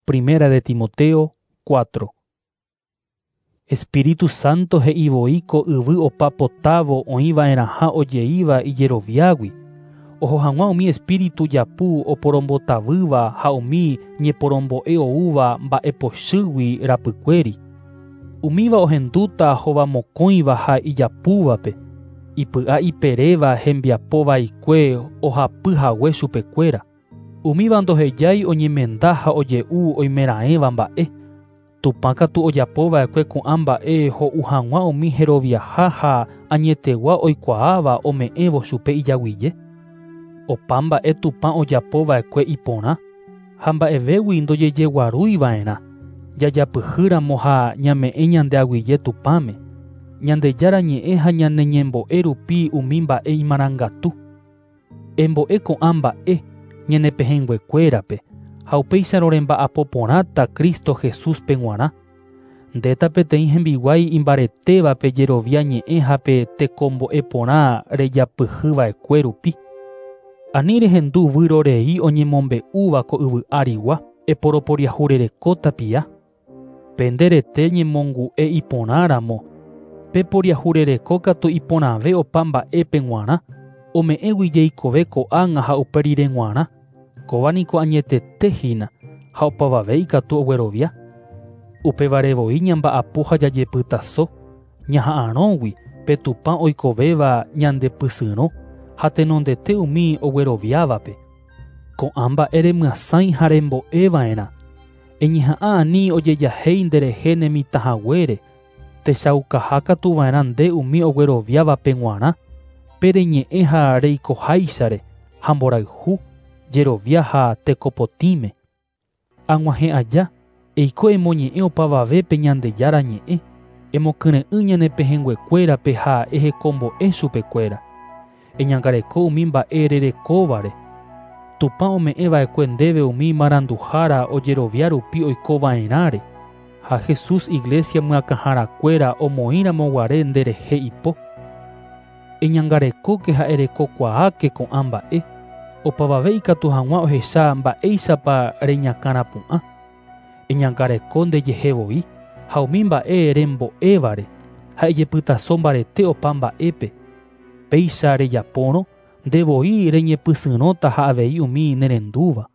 Primera de Timoteo 4. Espíritu Santo he'ivoíko yvy opa potávo oĩva'erãha ojeíva ijeroviágui. Oho hag̃ua umi espíritu japu oporombotavýva ha umi ñeporombo'e oúva mba'epochýgui rapykuéri. Umíva ohendúta hova mokõiva ha ijapúvape. Ipy'a iperéva hembiapo vaikue ohapyhague chupekuéra. Umíva ndohejái oñemenda ha oje'u oimeraẽva mba'e. Tupã katu ojapova'ekue ko'ã mba'e ho'u hag̃ua umi heroviaha ha añetegua oikuaáva ome'ẽvo chupe ijaguije. Opa mba'e Tupã ojapova'ekue iporã. Ha mba'evégui ndojejeguarúiva'erã. Jajapyhýramo ha ñame'ẽ ñande aguije Tupãme. Ñandejára ñe'ẽ ha ñaneñembo'e rupi umi mba'e imarangatu. Embo'e ko'ã mba'e ñanepehẽnguekuérape. Ha upéicharõ remba'apo porãta Cristo Jesúspe g̃uarã. Ndéta peteĩ hembiguái imbaretévape jerovia ñe'ẽ ha pe tekombo'e porã rejapyhýva'ekue rupi. Ani rehendu vyrorei oñemombe'úvako yvy árigua eporoporiahurerekóta pia. Pe nderete ñemongu'e iporãramo. Pe poriahurereko katu iporãve opa mba'épe g̃uarã. Ome'ẽgui jeikove ko'ág̃a ha upérire g̃uarã. Kóvaniko añetete ha opavave ikatu oguerovia. Upevarevoi ñamba'apo ha jajepytaso. Ñaha'ãrõgui pe Tupã oikovéva ñandepysyrõ ha tenondete umi ogueroviávape. Ko'ã mba'e remyasãi ha rembo'eva'erã. Eñeha'ã ani ojejahéi nderehe nemitãhaguére. Techaukaha katuva'erã nde umi ogueroviávape g̃uarã. Pe reñe'ẽ ha reikoháichare ha mborayhu. Jerovia ha tekopotĩme. Ag̃uahẽ aja, eiko emoñe'ẽ opavavépe Ñandejára ñe'ẽ. Emokyre'ỹ ñanepehẽnguekuérape ha ehekombo'e chupekuéra. Eñangareko umi mba'e rerekóvare. Tupã ome'ẽva'ekue ndéve umi maranduhára ojerovia rupi oikova'erãre. Ha Jesús iglesia myakãharakuéra omoĩramo guare nderehe ipo. Eñangarekóke ha erekokuaáke ko'ã mba'e. Opavave ikatu hag̃ua ohecha mba'éichapa reñakãrapu'ã. Eñangareko ndejehevoi ha umi mba'e rembo'évare ha ejepytaso mbarete opa mba'épe. Péicha rejapórõ ndevoi reñepysyrõta ha avei umi nerendúva.